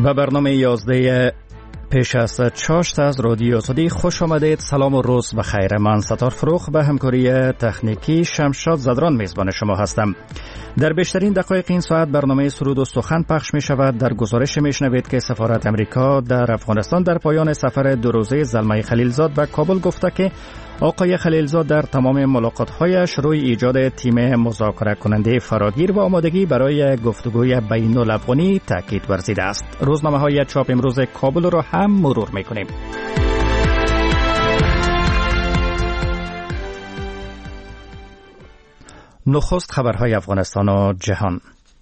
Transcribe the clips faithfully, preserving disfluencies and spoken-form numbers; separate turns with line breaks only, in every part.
و برنامه یازده پیش از چاشت از رادیو آزادی خوش آمدید. سلام و روز بخیر. من ستار فروخ به همکاری تکنیکی شمشاد زدران میزبان شما هستم. در بیشترین دقایق این ساعت برنامه سرود و سخن پخش می شود. در گزارش می شنوید که سفارت امریکا در افغانستان در پایان سفر دو روزه زلمه خلیلزاد به کابل گفته که آقای خلیلزاد در تمام ملاقات‌هایش روی ایجاد تیم مذاکره کننده فراگیر و آمادگی برای گفتگوی بین الافغانی تاکید ورزیده است. روزنامه‌های چاپ امروز کابل را هم مرور می‌کنیم. نخست خبرهای افغانستان و جهان.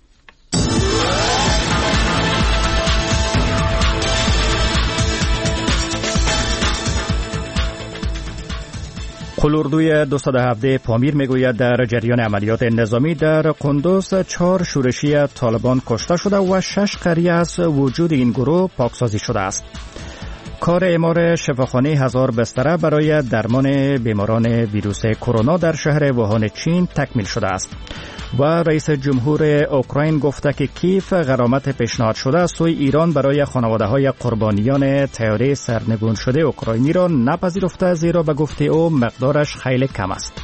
قلوردوی دویست و هفده پامیر میگوید در جریان عملیات نظامی در قندوز چهار شورشی طالبان کشته شده و شش قریه از وجود این گروه پاکسازی شده است. کار اعمار شفاخانه هزار بستره برای درمان بیماران ویروس کرونا در شهر ووهان چین تکمیل شده است. و رئیس جمهور اوکراین گفته که کیف غرامت پیشنهاد شده سوی ایران برای خانواده‌های قربانیان طیاره سرنگون شده اوکراینی را نپذیرفته، زیرا به گفته او مقدارش خیلی کم است.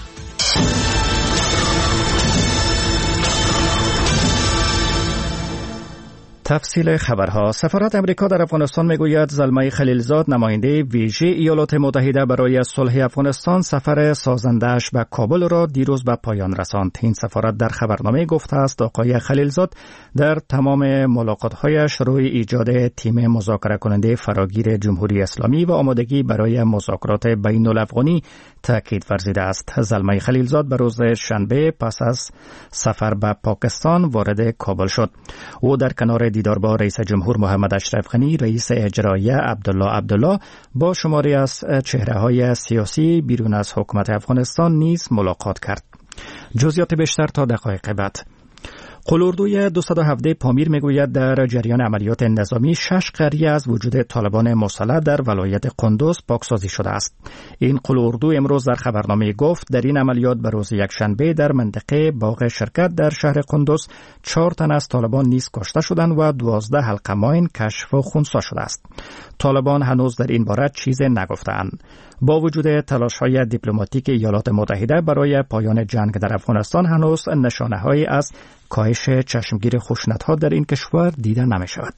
تفصیل خبرها. سفارت امریکا در افغانستان میگوید زلمه خلیلزاد نماینده ویژه ایالات متحده برای صلح افغانستان سفر سازنده‌اش به کابل را دیروز به پایان رساند. این سفارت در خبرنامه گفته است آقای خلیلزاد در تمام ملاقات‌هایش روی ایجاد تیم مذاکره کننده فراگیر جمهوری اسلامی و آمادگی برای مذاکرات بین الافغانی تاکید ورزیده است. زلمه خلیلزاد به روز شنبه پس از سفر به پاکستان وارد کابل شد. او در کنار دیدار با رئیس جمهور محمد اشرف غنی، رئیس اجرایی عبدالله عبدالله با شماری از چهره‌های سیاسی بیرون از حکومت افغانستان نیز ملاقات کرد. جزئیات بیشتر تا دقایق بعد. قلوردوی دویست و هفده پامیر میگوید در جریان عملیات نظامی شش قریه از وجود طالبان مسلح در ولایت قندوز پاکسازی شده است. این قلوردو امروز در خبرنامه گفت در این عملیات به روز یکشنبه در منطقه باغ شرکت در شهر قندوز چهار تن از طالبان نیز کشته شدند و دوازده حلقه ماین کشف و خنثی شده است. طالبان هنوز در این باره چیزی نگفتند. با وجود تلاش‌های دیپلماتیک ایالات متحده برای پایان جنگ در افغانستان هنوز نشانه‌هایی از کاهش چشمگیر خشونت‌ها در این کشور دیده نمی‌شود.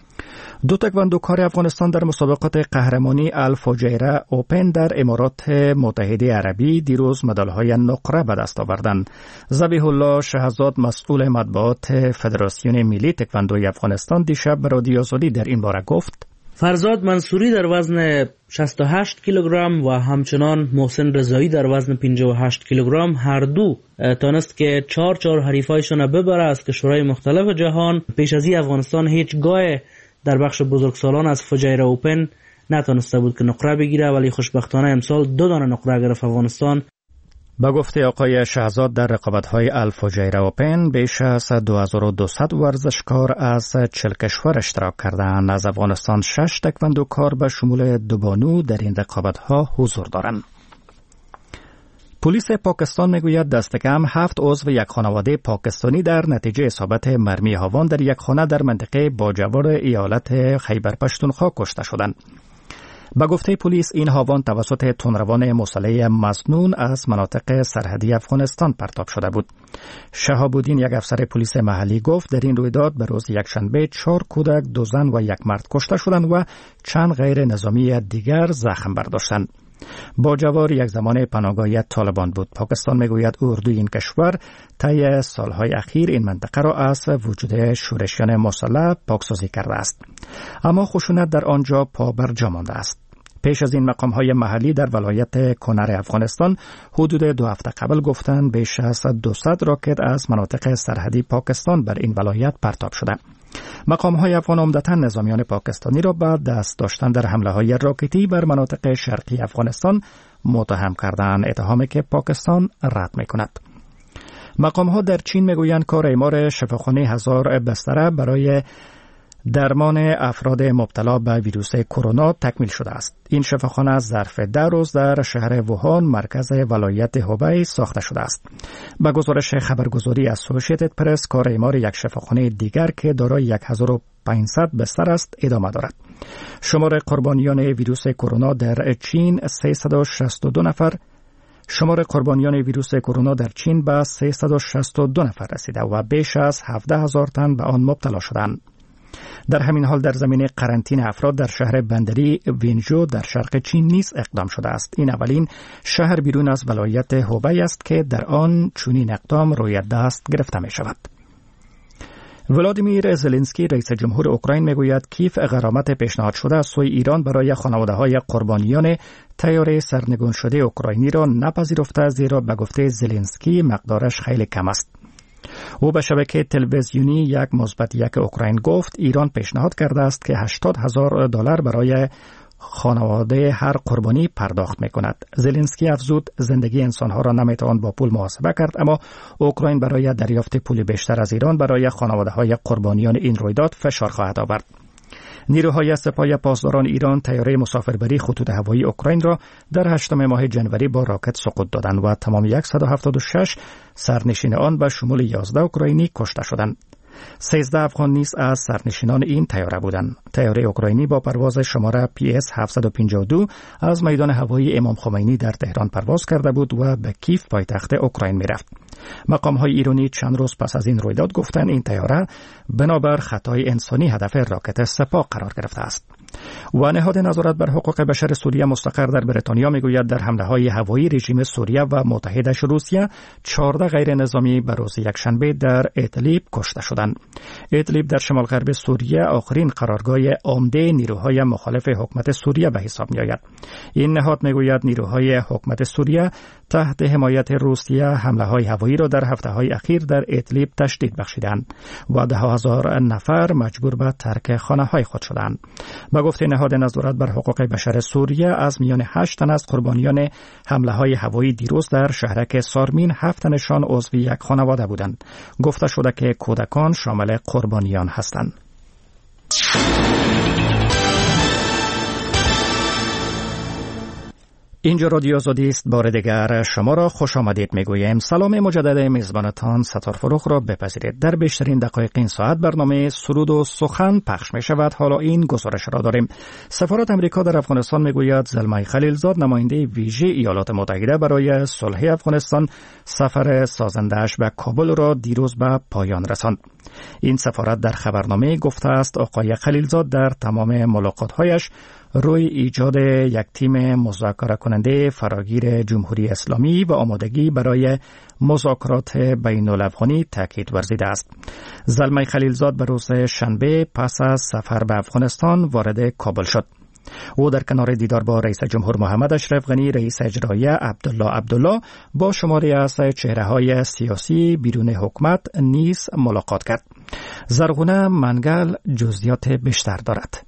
دو تکواندوکار افغانستان در مسابقات قهرمانی الفجیره اوپن در امارات متحده عربی دیروز مدال‌های نقره به دست آوردند. ذبیح الله شهزاد مسئول مطبوعات فدراسیون ملی تکواندوی افغانستان دیشب به رادیو آزادی در این باره گفت:
فرزاد منصوری در وزن شصت و هشت کیلوگرم و همچنان محسن رضایی در وزن پنجاه و هشت کیلوگرم هر دو تانست که چهار چهار حریفایشون ببره از کشورهای مختلف جهان. پیش از این افغانستان هیچگاه در بخش بزرگسالان از فجیره اوپن نتانسته بود که نقره بگیره، ولی خوشبختانه امسال دو دانه نقره گرفت افغانستان.
با گفته آقای شهزاد در رقابت‌های الفجیره اوپن بیش از دو هزار و دویست ورزشکار از چهل کشور اشتراک کردند. از افغانستان شش تکواندوکار به شمول دو بانو در این رقابت‌ها حضور دارند. پلیس پاکستان میگوید دست کم هفت عضو یک خانواده پاکستانی در نتیجه اصابت مرمی هاون در یک خانه در منطقه باجوار ایالت خیبر پشتونخوا کشته شدند. با گفته پلیس این هاوان توسط تندروان مسلح مسنون از مناطق سرحدی افغانستان پرتاب شده بود. شهاب الدین یک افسر پلیس محلی گفت در این رویداد به روز یکشنبه چهار کودک، دو زن و یک مرد کشته شدند و چند غیر نظامی دیگر زخم برداشتند. باجوار یک زمان پناهگاه طالبان بود. پاکستان میگوید اردوی این کشور طی سالهای اخیر این منطقه را از وجود شورشیان مسلح پاکسازی کرده است، اما خشونت در آنجا پا بر جا مانده است. پیش از این مقام‌های محلی در ولایت کنر افغانستان حدود دو هفته قبل گفتند بیش از دویست راکت از مناطق سرحدی پاکستان بر این ولایت پرتاب شده. مقام‌های افغان عمدتاً نظامیان پاکستانی را به دست داشتن در حمله‌های راکتی بر مناطق شرقی افغانستان متهم کردند، اتهامی که پاکستان رد می‌کند. مقام‌ها در چین میگویند کار اعمار شفاخانه هزار بستره برای درمان افراد مبتلا به ویروس کرونا تکمیل شده است. این شفاخانه ظرف ده روز در شهر ووهان مرکز ولایت هوبی ساخته شده است. به گزارش خبرگزاری اسوسییتد پرس، کار اعمار یک شفاخانه دیگر که دارای هزار و پانصد بستر است ادامه دارد. شمار قربانیان ویروس کرونا در چین سیصد و شصت و دو نفر شمار قربانیان ویروس کرونا در چین به سیصد و شصت و دو نفر رسیده و بیش از هفده هزار تن به آن مبتلا شدند. در همین حال در زمینه قرنطینه افراد در شهر بندری وینجو در شرق چین نیز اقدام شده است. این اولین شهر بیرون از ولایت هوبی است که در آن چنین اقدام روی دست گرفته می شود. ولادیمیر زلنسکی رئیس جمهور اوکراین میگوید کیف غرامت پیشنهاد شده از سوی ایران برای خانواده‌های قربانیان طیاره سرنگون شده اوکراینی را نپذیرفته، زیرا به گفته زلنسکی مقدارش خیلی کم است. او به شبکه تلویزیونی یک مثبت یک اوکراین گفت ایران پیشنهاد کرده است که هشتاد هزار دلار برای خانواده هر قربانی پرداخت می کند. زلنسکی افزود زندگی انسانها را نمیتوان با پول محاسبه کرد، اما اوکراین برای دریافت پول بیشتر از ایران برای خانواده های قربانیان این رویداد فشار خواهد آورد. نیروهای سپاه پاسداران ایران طیاره مسافربری خطوط هوایی اوکراین را در هشتم ماه جنوری با راکت سقوط دادند و تمام صد و هفتاد و شش سرنشین آن به شمول یازده اوکراینی کشته شدند. سیزده افغان نیز از سرنشینان این طیاره بودند. طیاره اوکراینی با پرواز شماره پی اس هفتصد و پنجاه و دو از میدان هوایی امام خمینی در تهران پرواز کرده بود و به کیف پایتخت اوکراین می‌رفت. مقام‌های ایرانی چند روز پس از این رویداد گفتند این طیاره بنابر خطای انسانی هدف راکت سپاه قرار گرفته است. و نهاد نظارت بر حقوق بشر سوریه مستقر در بریتانیا میگوید در حمله‌های هوایی رژیم سوریه و متحدش روسیه چهارده غیر نظامی به روز یکشنبه در ادلیب کشته شدند. ادلیب در شمال غرب سوریه آخرین قرارگاه عمده نیروهای مخالف حکومت سوریه به حساب می‌آید. این نهاد میگوید نیروهای حکومت سوریه تحت حمایت روسیه حمله‌های هوایی را در هفته‌های اخیر در ادلیب تشدید بخشیدند و ده هزار نفر مجبور به ترک خانه‌های خود شدند. با گفته نهاد نظارت بر حقوق بشر سوریه از میان هشت تن از قربانیان حمله‌های هوایی دیروز در شهرک سارمین هفت تنشان عضو یک خانواده بودند. گفته شده که کودکان شامل قربانیان هستند. اینجا رادیو آزادی است. بار دیگر شما را خوش آمدید میگوییم. سلام مجدد میزبانتان ستار فروخ را بپذیرید. در بیشترین دقایق این ساعت برنامه سرود و سخن پخش می شود. حالا این گزارش را داریم. سفارت امریکا در افغانستان میگوید زلمای خلیلزاد نماینده ویژه ایالات متحده برای صلح افغانستان سفر سازنده‌اش به کابل را دیروز به پایان رساند. این سفارت در خبرنامه گفته است آقای خلیلزاد در تمام ملاقات‌هایش روی ایجاد یک تیم مذاکره کننده فراگیر جمهوری اسلامی و آمادگی برای مذاکرات بین الافغانی تاکید ورزیده است. زلمای خلیلزاد به روز شنبه پس از سفر به افغانستان وارد کابل شد. او در کنار دیدار با رئیس جمهور محمد اشرف غنی، رئیس اجرایی عبدالله عبدالله با شماری از چهره‌های سیاسی بیرون حکومت نیز ملاقات کرد. زرغونه منگل جزئیات بیشتر دارد.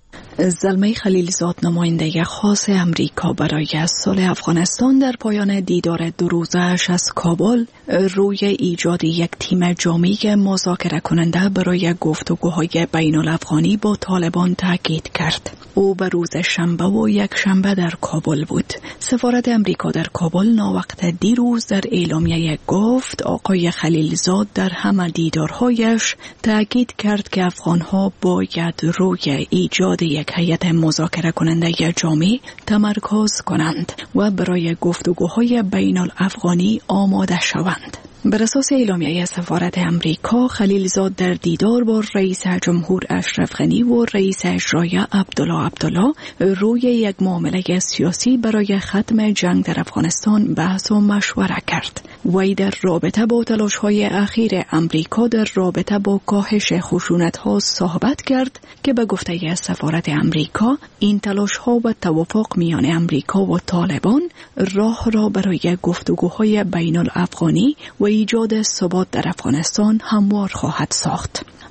زلمای خلیلزاد نماینده خاص امریکا برای صلح افغانستان در پایان دیدار دو روزه‌اش از کابل روی ایجاد یک تیم جامع مذاکره کننده برای گفتگوهای بین الافغانی با طالبان تاکید کرد. او به روز شنبه و یک شنبه در کابل بود. سفارت امریکا در کابل ناوقت دیروز در اعلامیه گفت آقای خلیلزاد در همه دیدارهایش تاکید کرد که افغانها باید روی ایجاد یک هیئت مذاکره کننده جامع تمرکز کنند و برای گفتگوهای بین الافغانی آماده شوند. بر اساس اعلامیه سفارت امریکا، خلیلزاد در دیدار با رئیس جمهور اشرف غنی و رئیس اجرایی عبدالله عبدالله روی یک معامله سیاسی برای ختم جنگ در افغانستان بحث و مشوره کرد. وی در رابطه با تلاش‌های اخیر امریکا در رابطه با کاهش خشونت‌ها صحبت کرد که به گفته سفارت امریکا این تلاش‌ها و توافق میان امریکا و طالبان راه را برای گفتگوهای بین الافغانی و ایجاد ثبات در افغانستان هموار خواهد ساخت.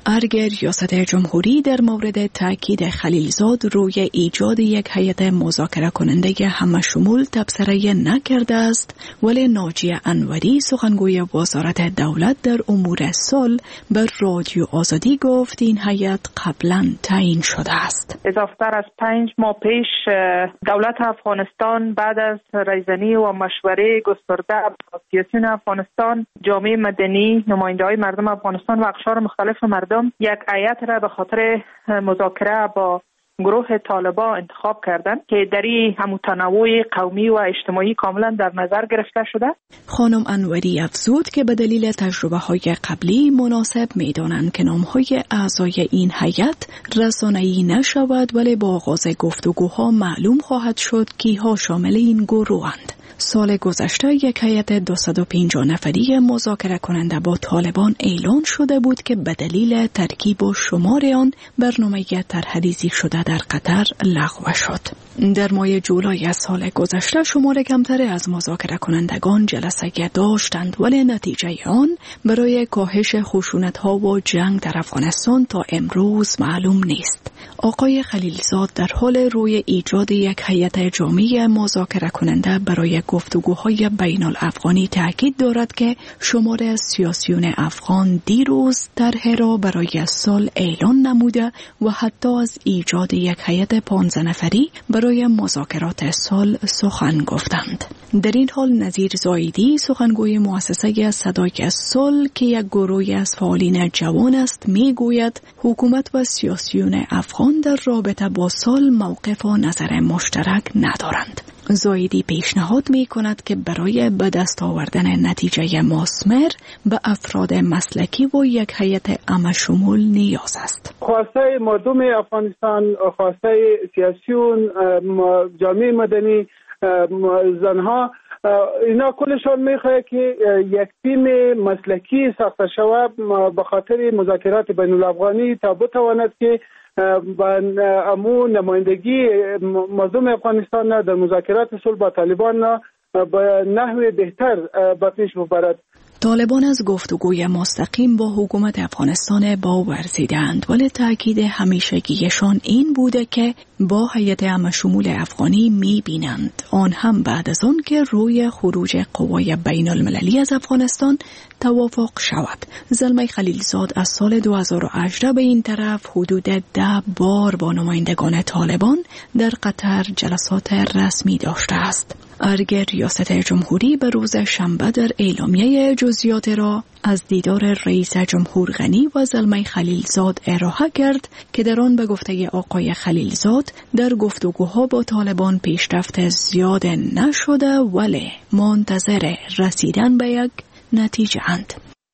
ارگ ریاست جمهوری در مورد تاکید خلیلزاد روی ایجاد یک هیئت مذاکره کننده همه شمول تبصره نکرده است، ولی ناجی انوری سخنگوی وزارت دولت در امور صلح بر رادیو آزادی گفت این هیئت قبلا تعیین شده است.
اضافتر از پنج ماه پیش دولت افغانستان بعد از رایزنی و مشوره گسترده با سیاسیون افغانستان، جامعه مدنی، نماینده‌های مردم افغانستان و اقشار مختلف مردم یک هیئت را به خاطر مذاکره با گروه طالبان انتخاب کردند که دری هم تنوع قومی و اجتماعی کاملا در نظر گرفته شده.
خانم انوری افزود که به دلیل تجربه های قبلی مناسب می دانند که نام های اعضای این هیئت رسانه‌ای نشود، ولی با آغاز گفتگوها معلوم خواهد شد کیها شامل این گروهند. سال گذشته یک هیئت دویست و پنجاه نفری مذاکره کننده با طالبان اعلان شده بود که به دلیل ترکیب و شمار آن برنامه طرح‌ریزی شده در قطر لغو شد. در ماه جولای از سال گذشته شمار کمتری از مذاکره کنندگان جلسه داشتند، ولی نتیجه آن برای کاهش خشونت‌ها و جنگ در افغانستان تا امروز معلوم نیست. آقای خلیلزاد در حال روی ایجاد یک هیئت جامع مذاکره کننده برای گفتگوهای بین الافغانی تاکید دارد که شمار سیاسیون افغان دیروز طرح را برای صلح اعلان نموده و حتی از ایجاد یک هیئت پانزده نفری برای مذاکرات صلح سخن گفتند. در این حال نظیر زایدی سخنگوی مؤسسه صدای صلح که یک گروهی از فعالین جوان است میگوید حکومت و سیاسیون افغان در رابطه با صلح موقف و نظر مشترک ندارند. زایدی پیشنهاد می کند که برای به دست آوردن نتیجه مثمر به افراد مسلکی و یک هیئت عامه شمول نیاز است.
خواسته مردم افغانستان، خواسته سیاسیون، جامعه مدنی، زنها، اینا کلشان میخواد که یک تیم مسلکی ساخته شود به خاطر مذاکرات بین الافغانی تا بتواند که با امو نمایندگی مردم افغانستان در مذاکرات صلح با طالبان به نحو بهتر به پیش ببرد.
طالبان از گفتگوی مستقیم با حکومت افغانستان باورزیدند، ولی تاکید همیشگیشان این بوده که با هیئت عامه شمول افغانی می‌بینند آن هم بعد از آن که روی خروج قوای بین المللی از افغانستان توافق شود. زلمه خلیلزاد از سال دو هزار و هجده به این طرف حدود ده بار با نمایندگان طالبان در قطر جلسات رسمی داشته است. ارگ ریاست جمهوری به روز شنبه در اعلامیه جزئیات را از دیدار رئیس جمهور غنی و زلمه خلیلزاد ارائه کرد که در آن به گفته آقای خلیلزاد در گفتگوها با طالبان پیشرفت زیاد نشده، ولی منتظر رسیدن به یک نتیجه اند.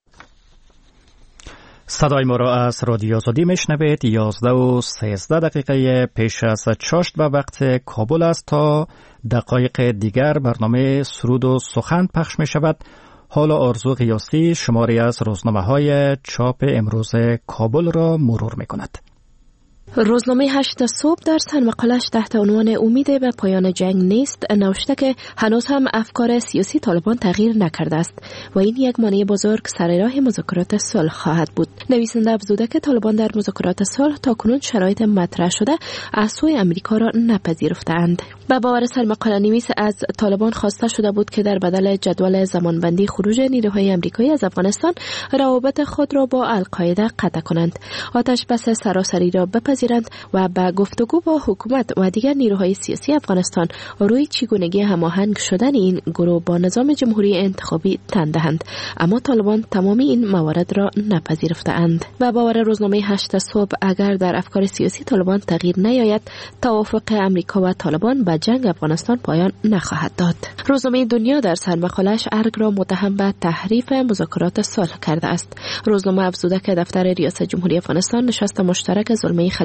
صدای ما را از رادیو آزادی میشنوید. یازده و سیزده دقیقه پیش از چاشت و وقت کابل است. تا دقایق دیگر برنامه سرود و سخن پخش می شود. حالا آرزو قیاسی شماری از روزنامه های چاپ امروز کابل را مرور می کند.
روزنامه هشت صبح در سرمقالش تحت عنوان امید به پایان جنگ نیست نوشته که هنوز هم افکار سیاسی طالبان تغییر نکرده است و این یک مانع بزرگ سر راه مذاکرات صلح خواهد بود. نویسنده افزوده که طالبان در مذاکرات صلح تاکنون شرایط مطرح شده از سوی امریکا را نپذیرفتند. به باور سرمقاله نویس از طالبان خواسته شده بود که در بدل جدول زمانبندی خروج نیروهای امریکایی از افغانستان روابط خود را با القاعده قطع کنند، آتش بس سراسری را بپذیرند و به گفتگو با حکومت و دیگر نیروهای سیاسی افغانستان روی چگونگی هماهنگ شدن این گروه با نظام جمهوری انتخابی تن دهند. اما طالبان تمام این موارد را نپذیرفتند. و باور روزنامه هشت صبح اگر در افکار سیاسی طالبان تغییر نیاید، توافق امریکا و طالبان به جنگ افغانستان پایان نخواهد داد. روزنامه دنیا در سرمقاله‌اش ارگ را متهم به تحریف مذاکرات صلح کرده است. روزنامه افزوده که دفتر ریاست جمهوری افغانستان نشست مشترک زلمه خلیل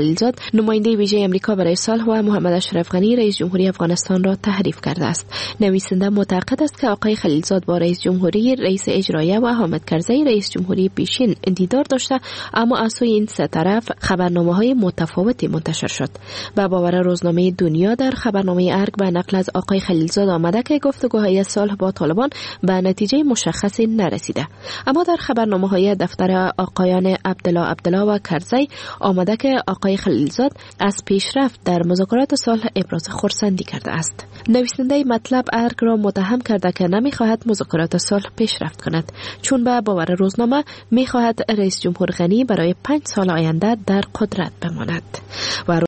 خلیلزاد نماینده ویژه امریکا برای صلح و محمد اشرف غنی رئیس جمهوری افغانستان را تحریف کرده است. نویسنده معتقد است که آقای خلیلزاد با رئیس جمهوری، رئیس اجرایه و حامد کرزی رئیس جمهوری پیشین دیدار داشته، اما از سوی این سه طرف خبرنامه‌های متفاوتی منتشر شد. به باور روزنامه دنیا در خبرنامه ارگ به نقل از آقای خلیلزاد آمده که گفتگوهای صلح با طالبان به نتیجه مشخصی نرسیده. اما در خبرنامه‌های دفتر آقایان عبدالله عبدالله و کرزی آمده که آقای خلیلزاد از پیشرفت در مذاکرات صلح ابراز خرسندی کرده است. نویسنده مطلب ارگ را متهم کرده که نمی‌خواهد مذاکرات صلح پیشرفت کند، چون به باور روزنامه می‌خواهد رئیس جمهور غنی برای پنج سال آینده در قدرت بماند. و